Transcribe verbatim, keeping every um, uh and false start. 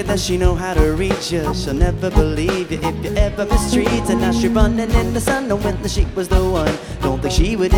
that she know how to reach you. She'll never believe you if you ever mistreat her. Now she running in the sun knowing that she was the one. Don't think she would